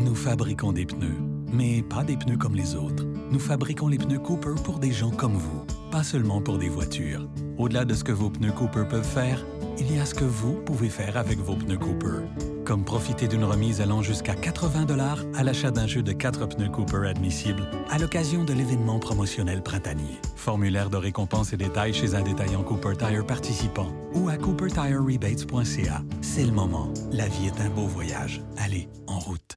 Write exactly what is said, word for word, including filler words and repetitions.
Nous fabriquons des pneus, mais pas des pneus comme les autres. Nous fabriquons les pneus Cooper pour des gens comme vous, pas seulement pour des voitures. Au-delà de ce que vos pneus Cooper peuvent faire, il y a ce que vous pouvez faire avec vos pneus Cooper. Comme profiter d'une remise allant jusqu'à quatre-vingts dollars à l'achat d'un jeu de quatre pneus Cooper admissibles à l'occasion de l'événement promotionnel printanier. Formulaire de récompense et détails chez un détaillant Cooper Tire participant ou à cooper tire rebates point c a. C'est le moment. La vie est un beau voyage. Allez, en route.